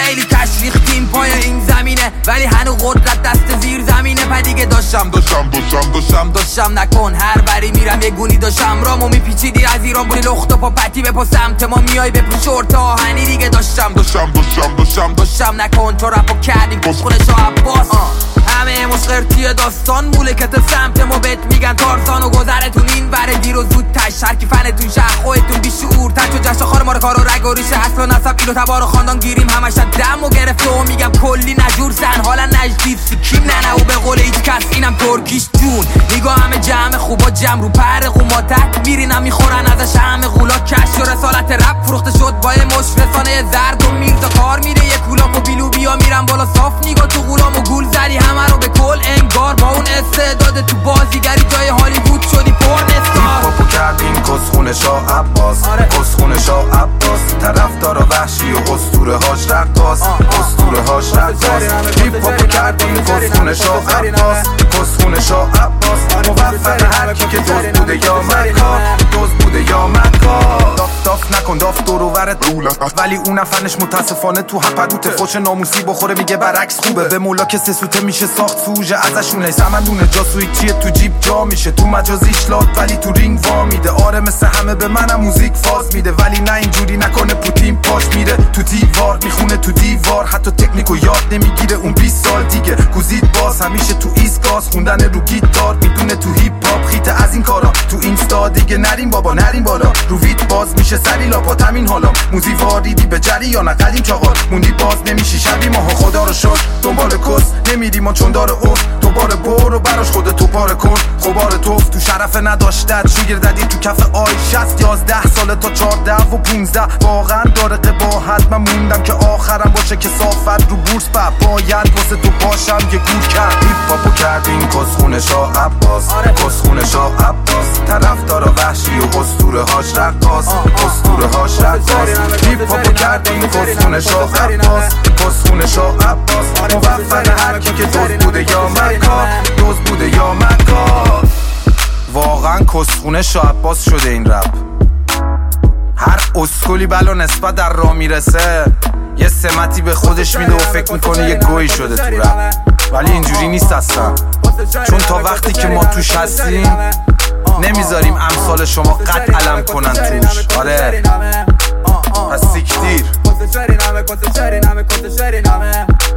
خیلی تشویختیم پای این زمینه، ولی هنو قدرت دست زیر زمینه. پدیگه داشتم نکن هر بری میرم یه گونی داشتم رامو میپیچیدی از ایران بودی لخت و پا پتی بپا سمت ما میای بپو شورت آهنی دیگه داشتم نکن تو رپو کردیم کسخونه شاه عباس. همه مشقرتی داستان مولکت سمت ما بهت میگن تارزان و گذرتون این بره دیر و زود تش هر کی فنتون شهر خودتون بیشعور تچ و جشن خار ما رو کار و رگ و ریشه اصلا نصب ایلو تبار و خاندان گیریم همش دم و گرفته و میگم کلی نجور زن حالا نجدید سکیم نه و به قول هیچ کس اینم ترکیش جون نگاه همه جمع خوبا جمع رو پر قوماتک میرینم میخورن ازش همه غولا کش و رسالت رپ فروخته شد با یه مش رسانه زرد و میرزا کار میره یه کولاک و بیلو بیا میرم بالا صاف نگاه تو غلام و گول زدی همه رو به کل انگار با اون استعداد تو بازیگری جای هالیوود شدی پورنستار. پاپو کردیم کسخونه شاه عباس کسخونه شاه عباس طرفدارا وحشی و اسطوره هاش رقاص پاپو کردیم کسخونه شاه عباس کسخونه شاه عباس موفق هر کی که دوست بوده یا مکار داف نکن داف دورو ورت ولی اون فنش متاسفانه تو حپدوته فوش ناموسی بخوره میگه برعکس خوبه به مولا که سوته میشه ساخت سوژه ازشونه سمندونه جاسوی چیه تو جیب جا میشه تو مجازیش لات ولی تو رینگ وا میده آره مثل همه به منم موزیک فاز میده ولی نه اینجوری نکنه پوتین پاش میره تو دیوار میخونه تو دیوار حتی تکنیکو یاد نمیگیره اون 20 سال دیگه گوزید باز همیشه تو ایسکاس خوندن رو گیتار میدونه تو هیپ هاپ خیته از این کارا تو اینستا دیگه نریم بابا نریم بالا رو ویت باز میشه سری لاپات همین حالا موزی واریدی به جری یا نقلیم چاقال موندی باز نمیشی شبی ماها خدا رو شد دنبال کس نمیری ما چون داره اوف دوباره برو براش خودتو پاره کن خبار توف تو شرف نداشتت شوگر دادی تو کف آی 60 11 ساله تا 14 و 15 واقعا داره قباحت من موندم که آخرم باشه که صافت رو بورس باید واسه تو باشم یه گور کرد پاپو کردیم کسخونه شاه عباس کسخونه شاه عباس طرفدارا وحشی و اسطوره هاش رقاص پاپو کردیم کسخونه شاه عباس کسخونه شاه عباس موفق هر کی که دوست بوده یا مکار واقعا کسخونه شاه عباس شده این رپ هر اسکولی بلا نسبت در راه میرسه یه سمتی به خودش میده و فکر میکنه یه گویی شده تو رپ ولی اینجوری نیست اصلا چون تا وقتی که ما توش هستیم نمیذاریم امثال شما قد علم کنن توش آره پس سیکتیر